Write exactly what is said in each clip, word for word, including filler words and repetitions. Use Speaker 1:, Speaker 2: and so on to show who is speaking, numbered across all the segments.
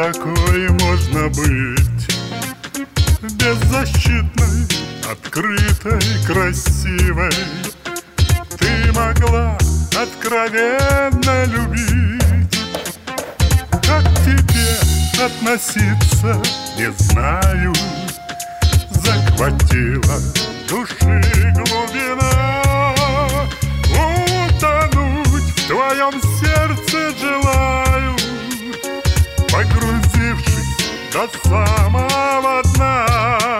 Speaker 1: такой можно быть? Беззащитной, открытой, красивой. Ты могла откровенно любить. Как к тебе относиться, не знаю. Захватила души глубина. Утонуть в твоем сердце желаю, погрузившись до самого дна.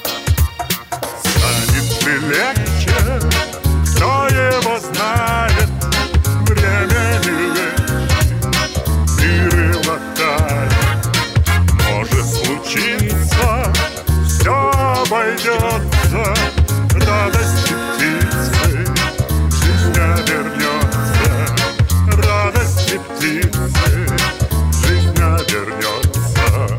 Speaker 1: Станет ли легче, кто его знает? Время не лечит, мир латает. Может случиться, все обойдется. Радости птицы жизнь обернется. Радости птицы жизнь обернется.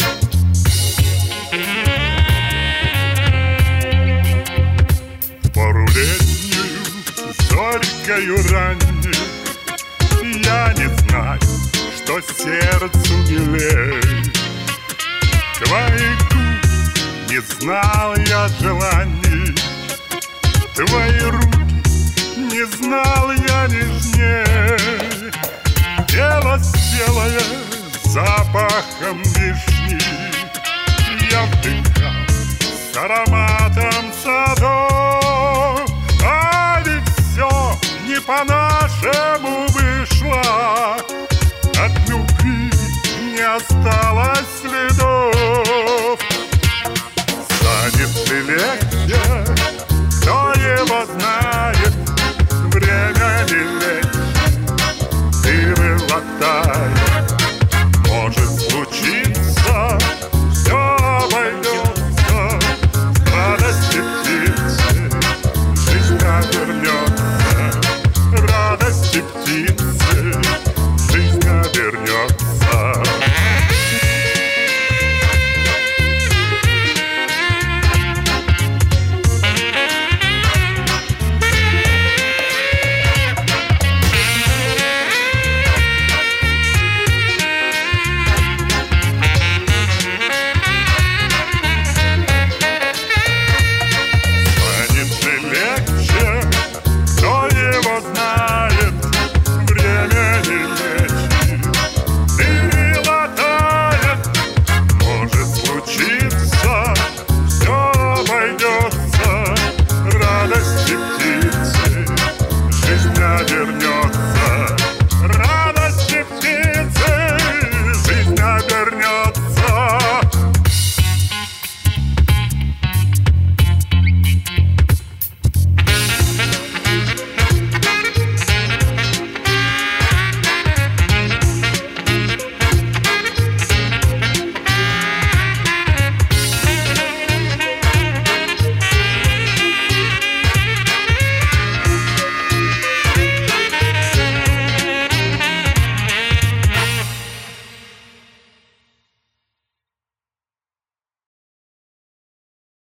Speaker 1: Пору летнюю, зорькою ранней, я не знаю, что сердцу милей. Твоих губ не знал я желаний, твои руки не знал я нежней. Тело спелое запахом вишни я вдыхал с ароматом садов. А ведь все не по-нашему вышло, от любви не осталось следов. Станет ли легче, кто его знает? Время не лечит, мир латает.